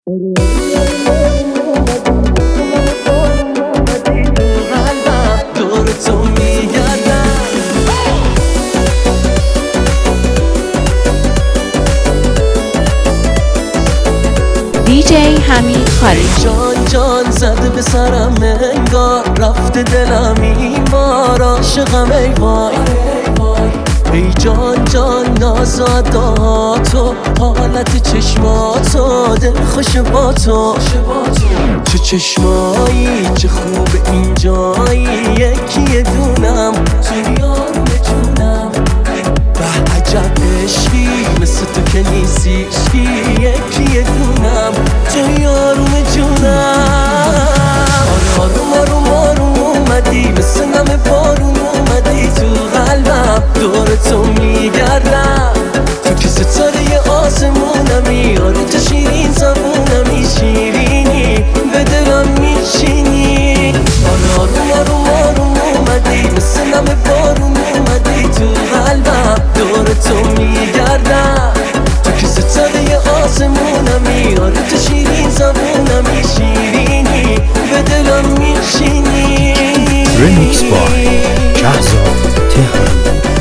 دور تو میگردم DJ حمید خالقی. جان جان زده به سرم انگار رفته دلم این بار عاشقم ای وای ای جان جان نازاداتو حالت چشماتو دل خوش با تو چه چشمایی چه خوب اینجایی یکی دونم توی یارم جونم به عجب عشقی مثل تو که نیستی یکی دونم توی یارم جونم آروم آروم آروم اومدی مثل نم بارون اومدی تو قلبم دور تو میگردم تو که ستاره آسمونمی آره تو شیرین زبونمی شیرینی به دلم میشینی آروم آروم آروم اومدی مثل نم بارون اومدی تو قلبم دور تو میگردم تو که ستاره آسمونمی آره تو شیرین زبونمی شیرینی به دلم میشینی. Remix by Shahzad Tehran.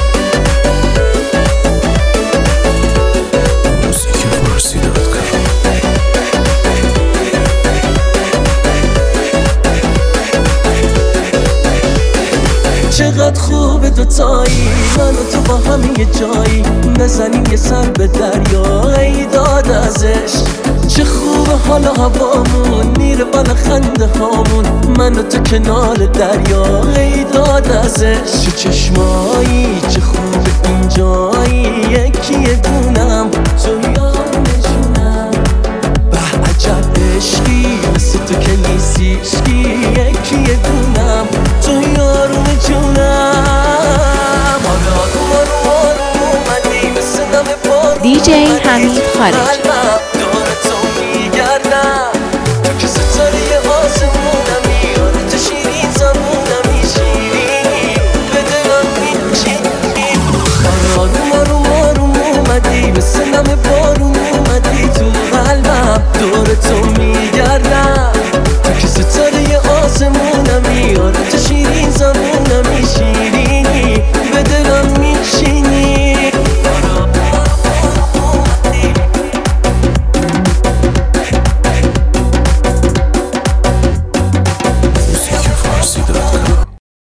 چقدر خوبه دوتایی من و تو با هم یه جایی بزنیم یه سر به دریا ای داد ازش چه خوبه حالا هوامون میره بالا خنده هامون من و تو کنار دریا ای داد ازش چه چشمایی چه خوبه اینجایی یکی دونم تو یارم جونم به عجب عشقی مثل تو که نیستی یکی دونم تو یارم جونم آروم اومدی مثل دم بارون DJ حمید خالقی. دور تو میگردم